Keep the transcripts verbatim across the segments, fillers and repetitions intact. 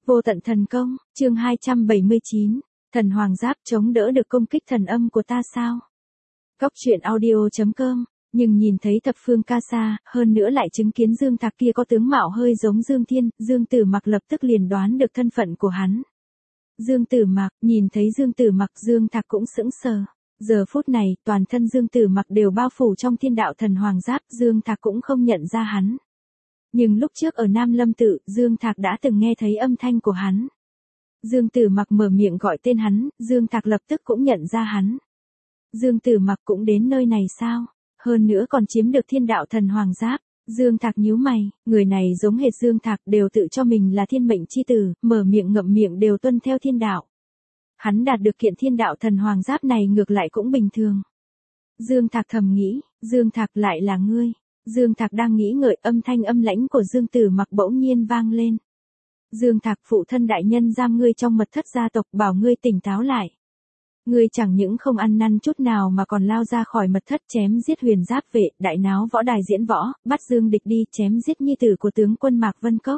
Vô tận thần công, chương hai trăm bảy mươi chín, thần hoàng giáp chống đỡ được công kích thần âm của ta sao? Góc truyện audio chấm com, nhưng nhìn thấy thập phương ca sa, hơn nữa lại chứng kiến Dương Thạc kia có tướng mạo hơi giống Dương Thiên, Dương Tử Mặc lập tức liền đoán được thân phận của hắn. Dương Tử Mặc, nhìn thấy Dương Tử Mặc, Dương Thạc cũng sững sờ. Giờ phút này, toàn thân Dương Tử Mặc đều bao phủ trong thiên đạo thần hoàng giáp, Dương Thạc cũng không nhận ra hắn. Nhưng lúc trước ở Nam Lâm Tự, Dương Thạc đã từng nghe thấy âm thanh của hắn. Dương Tử Mặc mở miệng gọi tên hắn, Dương Thạc lập tức cũng nhận ra hắn. Dương Tử Mặc cũng đến nơi này sao? Hơn nữa còn chiếm được thiên đạo thần hoàng giáp. Dương Thạc nhíu mày, người này giống hệt Dương Thạc đều tự cho mình là thiên mệnh chi tử, mở miệng ngậm miệng đều tuân theo thiên đạo. Hắn đạt được kiện thiên đạo thần hoàng giáp này ngược lại cũng bình thường. Dương Thạc thầm nghĩ, Dương Thạc lại là ngươi. Dương Thạc đang nghĩ ngợi, âm thanh âm lãnh của Dương Tử Mặc bỗng nhiên vang lên. Dương Thạc, phụ thân đại nhân giam ngươi trong mật thất gia tộc, bảo ngươi tỉnh táo lại. Ngươi chẳng những không ăn năn chút nào mà còn lao ra khỏi mật thất chém giết Huyền Giáp vệ, đại náo võ đài diễn võ, bắt Dương Địch đi chém giết nhi tử của tướng quân Mạc Vân Cốc.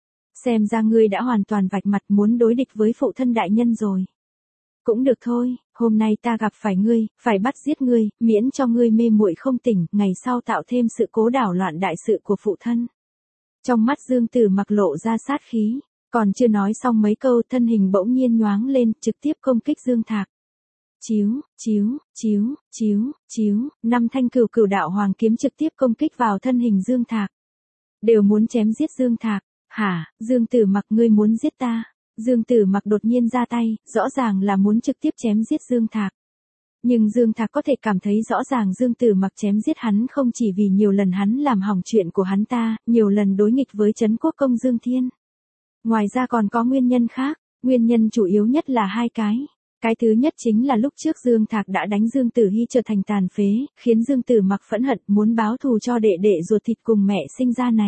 Xem ra ngươi đã hoàn toàn vạch mặt muốn đối địch với phụ thân đại nhân rồi. Cũng được thôi, hôm nay ta gặp phải ngươi, phải bắt giết ngươi, miễn cho ngươi mê muội không tỉnh, ngày sau tạo thêm sự cố đảo loạn đại sự của phụ thân. Trong mắt Dương Tử Mặc lộ ra sát khí, còn chưa nói xong mấy câu thân hình bỗng nhiên nhoáng lên, trực tiếp công kích Dương Thạc. Chiếu, chiếu, chiếu, chiếu, chiếu, năm thanh cửu cửu đạo hoàng kiếm trực tiếp công kích vào thân hình Dương Thạc. Đều muốn chém giết Dương Thạc. Hả, Dương Tử Mặc, ngươi muốn giết ta? Dương Tử Mặc đột nhiên ra tay, rõ ràng là muốn trực tiếp chém giết Dương Thạc. Nhưng Dương Thạc có thể cảm thấy rõ ràng Dương Tử Mặc chém giết hắn không chỉ vì nhiều lần hắn làm hỏng chuyện của hắn ta, nhiều lần đối nghịch với Trấn Quốc Công Dương Thiên. Ngoài ra còn có nguyên nhân khác, nguyên nhân chủ yếu nhất là hai cái. Cái thứ nhất chính là lúc trước Dương Thạc đã đánh Dương Tử Hy trở thành tàn phế, khiến Dương Tử Mặc phẫn hận muốn báo thù cho đệ đệ ruột thịt cùng mẹ sinh ra này.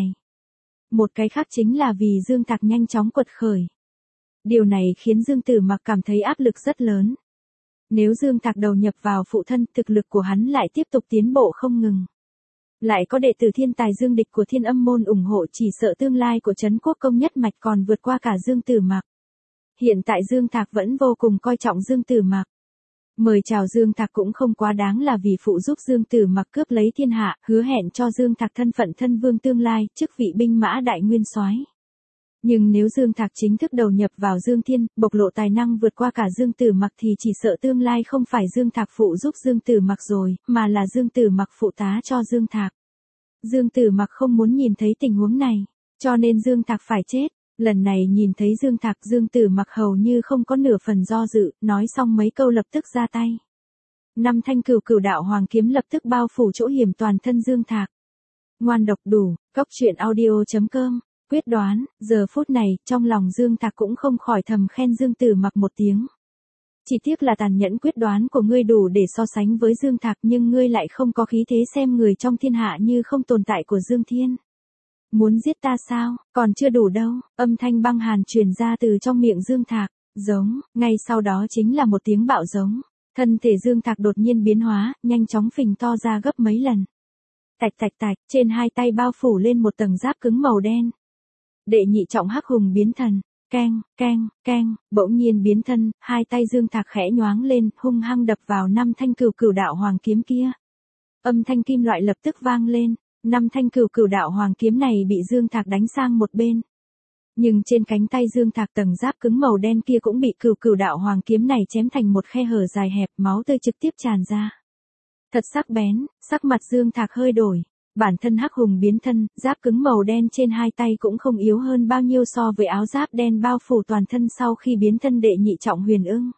Một cái khác chính là vì Dương Thạc nhanh chóng quật khởi. Điều này khiến Dương Tử Mặc cảm thấy áp lực rất lớn. Nếu Dương Thạc đầu nhập vào phụ thân, thực lực của hắn lại tiếp tục tiến bộ không ngừng. Lại có đệ tử thiên tài Dương Địch của Thiên Âm môn ủng hộ, chỉ sợ tương lai của Trấn Quốc Công nhất mạch còn vượt qua cả Dương Tử Mặc. Hiện tại Dương Thạc vẫn vô cùng coi trọng Dương Tử Mặc. Mời chào Dương Thạc cũng không quá đáng là vì phụ giúp Dương Tử Mặc cướp lấy thiên hạ, hứa hẹn cho Dương Thạc thân phận thân vương tương lai, chức vị binh mã đại nguyên soái. Nhưng nếu Dương Thạc chính thức đầu nhập vào Dương Thiên, bộc lộ tài năng vượt qua cả Dương Tử Mặc thì chỉ sợ tương lai không phải Dương Thạc phụ giúp Dương Tử Mặc rồi, mà là Dương Tử Mặc phụ tá cho Dương Thạc. Dương Tử Mặc không muốn nhìn thấy tình huống này, cho nên Dương Thạc phải chết. Lần này nhìn thấy Dương Thạc, Dương Tử Mặc hầu như không có nửa phần do dự, nói xong mấy câu lập tức ra tay. Năm thanh cửu cửu đạo hoàng kiếm lập tức bao phủ chỗ hiểm toàn thân Dương Thạc. Ngoan độc đủ, góc truyện audio chấm com. Quyết đoán, giờ phút này, trong lòng Dương Thạc cũng không khỏi thầm khen Dương Tử Mặc một tiếng. Chỉ tiếc là tàn nhẫn quyết đoán của ngươi đủ để so sánh với Dương Thạc, nhưng ngươi lại không có khí thế xem người trong thiên hạ như không tồn tại của Dương Thiên. Muốn giết ta sao, còn chưa đủ đâu, âm thanh băng hàn truyền ra từ trong miệng Dương Thạc, giống, ngay sau đó chính là một tiếng bạo giống. Thân thể Dương Thạc đột nhiên biến hóa, nhanh chóng phình to ra gấp mấy lần. Tạch tạch tạch, trên hai tay bao phủ lên một tầng giáp cứng màu đen. Đệ nhị trọng hắc hùng biến thần, keng, keng, keng, bỗng nhiên biến thân, hai tay Dương Thạc khẽ nhoáng lên, hung hăng đập vào năm thanh cửu cửu đạo hoàng kiếm kia. Âm thanh kim loại lập tức vang lên, năm thanh cửu cửu đạo hoàng kiếm này bị Dương Thạc đánh sang một bên. Nhưng trên cánh tay Dương Thạc tầng giáp cứng màu đen kia cũng bị cửu cửu đạo hoàng kiếm này chém thành một khe hở dài hẹp, máu tươi trực tiếp tràn ra. Thật sắc bén, sắc mặt Dương Thạc hơi đổi. Bản thân hắc hùng biến thân, giáp cứng màu đen trên hai tay cũng không yếu hơn bao nhiêu so với áo giáp đen bao phủ toàn thân sau khi biến thân đệ nhị trọng huyền ưng.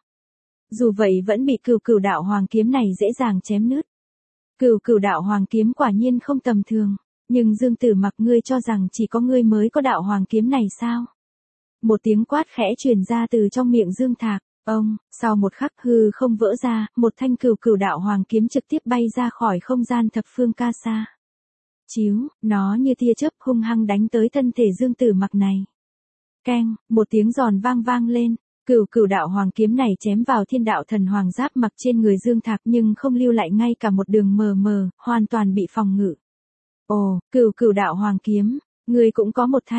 Dù vậy vẫn bị cửu cửu đạo hoàng kiếm này dễ dàng chém nứt. Cửu cửu đạo hoàng kiếm quả nhiên không tầm thường, nhưng Dương Tử Mặc, ngươi cho rằng chỉ có ngươi mới có đạo hoàng kiếm này sao? Một tiếng quát khẽ truyền ra từ trong miệng Dương Thạc, ông, sau một khắc hư không vỡ ra, một thanh cửu cửu đạo hoàng kiếm trực tiếp bay ra khỏi không gian thập phương ca sa. Chiếu, nó như tia chớp hung hăng đánh tới thân thể Dương Tử Mặc này. Keng, một tiếng giòn vang vang lên, cửu cửu đạo hoàng kiếm này chém vào thiên đạo thần hoàng giáp mặc trên người Dương Thạc nhưng không lưu lại ngay cả một đường mờ mờ, hoàn toàn bị phòng ngự. Ồ, cửu cửu đạo hoàng kiếm, ngươi cũng có một thanh.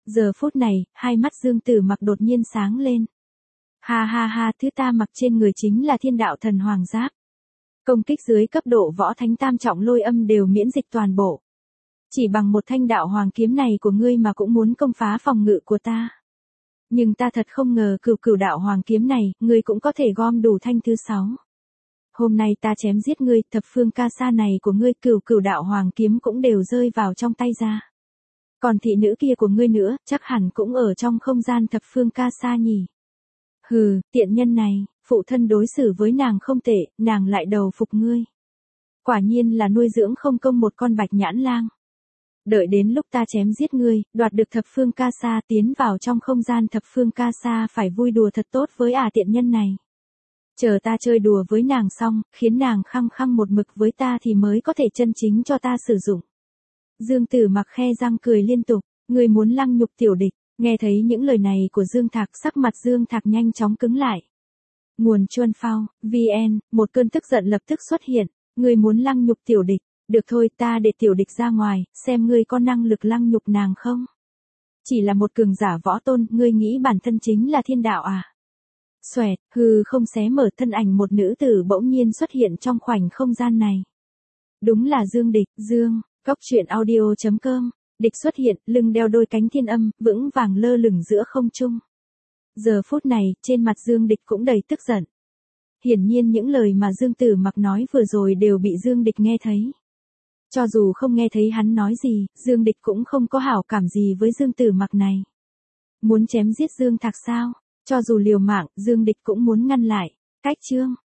Giờ phút này, hai mắt Dương Tử Mặc đột nhiên sáng lên. Ha ha ha, thứ ta mặc trên người chính là thiên đạo thần hoàng giáp. Công kích dưới cấp độ võ thánh tam trọng lôi âm đều miễn dịch toàn bộ. Chỉ bằng một thanh đạo hoàng kiếm này của ngươi mà cũng muốn công phá phòng ngự của ta. Nhưng ta thật không ngờ cửu cửu đạo hoàng kiếm này, ngươi cũng có thể gom đủ thanh thứ sáu. Hôm nay ta chém giết ngươi, thập phương ca sa này của ngươi cửu cửu đạo hoàng kiếm cũng đều rơi vào trong tay ra. Còn thị nữ kia của ngươi nữa, chắc hẳn cũng ở trong không gian thập phương ca sa nhỉ. Hừ, tiện nhân này, phụ thân đối xử với nàng không tệ, nàng lại đầu phục ngươi. Quả nhiên là nuôi dưỡng không công một con bạch nhãn lang. Đợi đến lúc ta chém giết ngươi, đoạt được thập phương ca sa tiến vào trong không gian thập phương ca sa phải vui đùa thật tốt với ả tiện nhân này. Chờ ta chơi đùa với nàng xong, khiến nàng khăng khăng một mực với ta thì mới có thể chân chính cho ta sử dụng. Dương Tử Mặc khe răng cười liên tục, ngươi muốn lăng nhục tiểu địch. Nghe thấy những lời này của Dương Thạc, sắc mặt Dương Thạc nhanh chóng cứng lại. Nguồn Chuân Phao, vê en, một cơn tức giận lập tức xuất hiện, ngươi muốn lăng nhục tiểu địch, được thôi ta để tiểu địch ra ngoài, xem ngươi có năng lực lăng nhục nàng không. Chỉ là một cường giả võ tôn, ngươi nghĩ bản thân chính là thiên đạo à? Xoẹt, hư không xé mở thân ảnh một nữ tử bỗng nhiên xuất hiện trong khoảnh không gian này. Đúng là Dương Địch, Dương, Cóc Truyện Audio chấm com. Địch xuất hiện, lưng đeo đôi cánh thiên âm, vững vàng lơ lửng giữa không trung. Giờ phút này, trên mặt Dương Địch cũng đầy tức giận. Hiển nhiên những lời mà Dương Tử Mặc nói vừa rồi đều bị Dương Địch nghe thấy. Cho dù không nghe thấy hắn nói gì, Dương Địch cũng không có hảo cảm gì với Dương Tử Mặc này. Muốn chém giết Dương Thạc sao? Cho dù liều mạng, Dương Địch cũng muốn ngăn lại. Cách chương